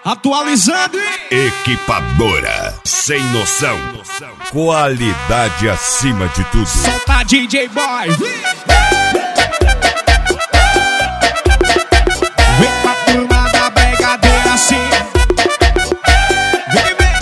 Atualizando. Equipadora sem noção, qualidade acima de tudo. Solta DJ Boy. Vem pra turma da brigadeira assim. Vem, vem.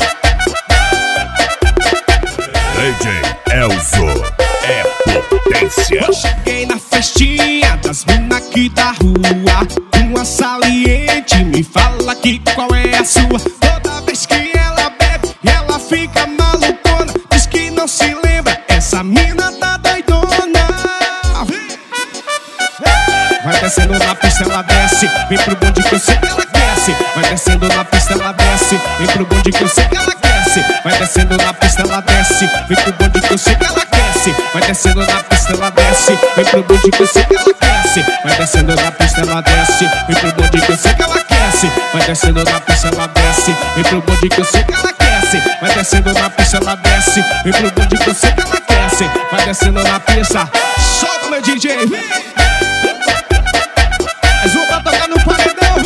DJ Elzo é potência. Eu cheguei na festinha das mina aqui da rua. Uma saliente me fala que qual é a sua. Toda vez que ela bebe, ela fica malucona. Diz que não se lembra, essa mina tá doidona. Vai descendo na pista, ela desce. Vem pro bonde que eu sei que ela aquece. Vai descendo na pista, ela desce. Vem pro bonde que eu sei que ela aquece. Vai descendo na pista, ela desce. Vem pro bonde que eu sei que ela aquece. Vai descendo na pista, ela desce. Vem pro bonde que eu sei que ela aquece. Vai descendo na pista, ela desce. Vem pro bonde que eu sei que ela aquece. Vai descendo na pista, ela desce. Vem pro bonde que eu sei que ela aquece. Vai descendo na pista, ela desce. Vem pro bonde que eu sei que ela aquece. Vai descendo na pista. Solta meu DJ. Mais um pra tocar no paredão.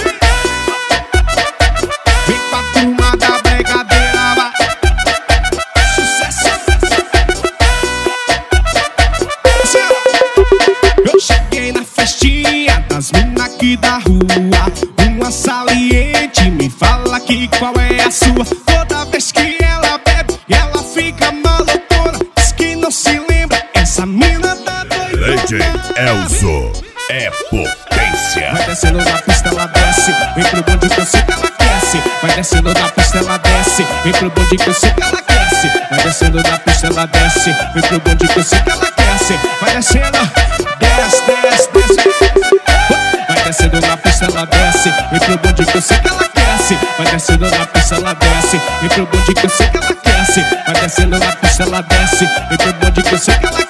Vem com a turma da brigadeira, vai. Sucesso. Eu cheguei na festinha das mina aqui da rua. Uma saliente me fala que qual é a sua. Toda vez que ela bebe, ela fica malucona. Diz que não se lembra, essa mina tá doida. DJ Elzo é potência. Vai descendo na pista, ela desce. Vem pro bonde que eu sei que ela aquece. Vai descendo na pista, ela desce. Vem pro bonde que eu sei que ela aquece. Vai descendo na pista, ela desce. Vem pro bonde que eu sei que ela aquece. Vai descendo, desce, desce, desce. Vai descendo na pista, ela desce. Vem pro bonde que eu sei que ela aquece. Vai descendo na pista, ela desce. Vem pro bonde que eu sei que ela aquece. Vai descendo na pista, ela desce. Vem pro bonde que eu sei que ela aquece.